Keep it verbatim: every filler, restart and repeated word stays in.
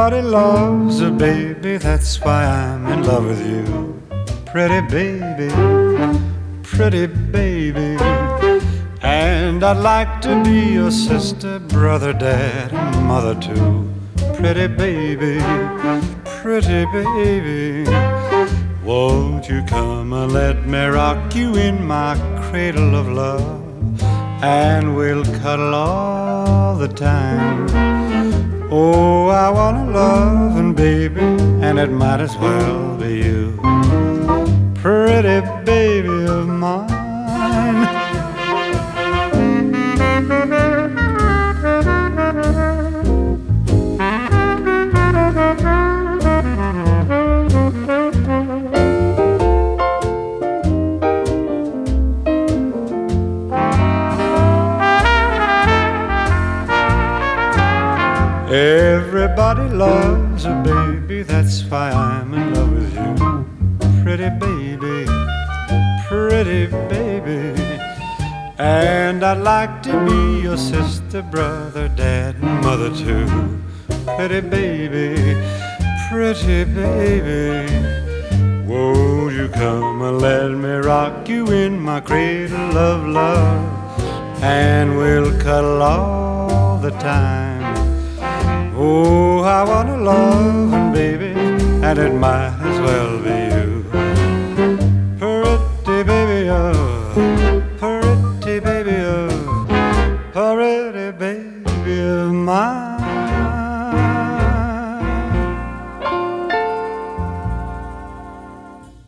Everybody loves a baby, that's why I'm in love with you. Pretty baby, pretty baby. And I'd like to be your sister, brother, dad, and mother too. Pretty baby, pretty baby. Won't you come and let me rock you in my cradle of love, and we'll cuddle all the time. Oh, I wanna love and baby, and it might as well be you. Pretty baby of mine. Everybody loves a baby, that's why I'm in love with you. Pretty baby, pretty baby. And I'd like to be your sister, brother, dad, and mother too. Pretty baby, pretty baby. Won't you come and let me rock you in my cradle of love, and we'll cuddle all the time. Oh, I wanna love and baby, and it might as well be